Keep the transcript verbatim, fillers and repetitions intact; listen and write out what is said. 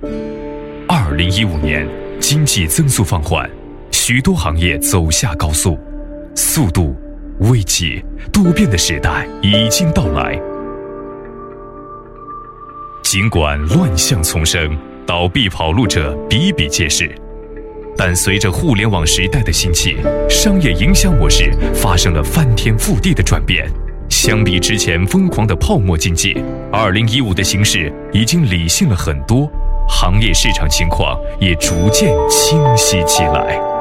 二零一五年，经济增速放缓，许多行业走下高速，速度、危机、多变的时代已经到来。尽管乱象丛生，倒闭跑路者比比皆是，但随着互联网时代的兴起，商业营销模式发生了翻天覆地的转变。相比之前疯狂的泡沫经济，二零一五的形势已经理性了很多，行业市场情况也逐渐清晰起来。